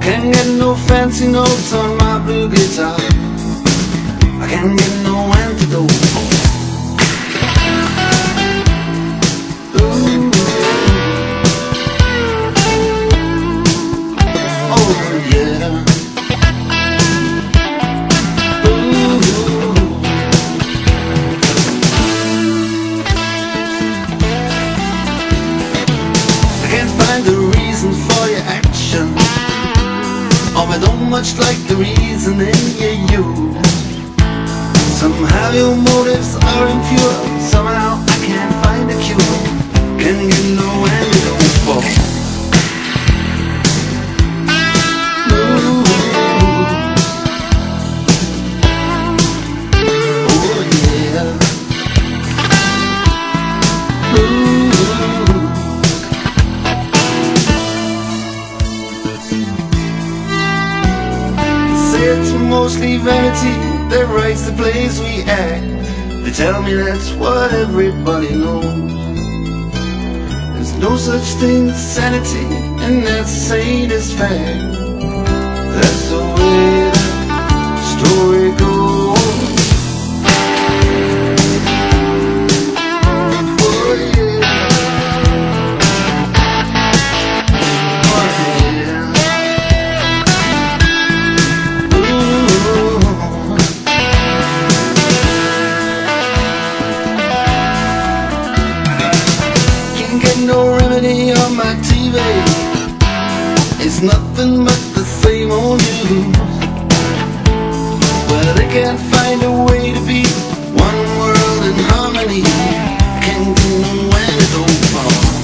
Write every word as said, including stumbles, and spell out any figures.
Can't get no fancy notes on my blue guitar. I can't get no antidote. Ooh. Oh yeah. Oh, I don't much like the reasoning you use. Somehow your motives are impure. Somehow I can't find a cure. Can't get no antidote for. Ooh. Oh yeah. Ooh. It's mostly vanity that writes the plays we act. They tell me that's what everybody knows. There's no such thing as sanity, and that ain't as fact. That's the way the story goes. Oh yeah. Oh yeah. No remedy on my T V. It's nothing but the same old news. Well, they can't find a way to be one world in harmony. Can't do no antidote for.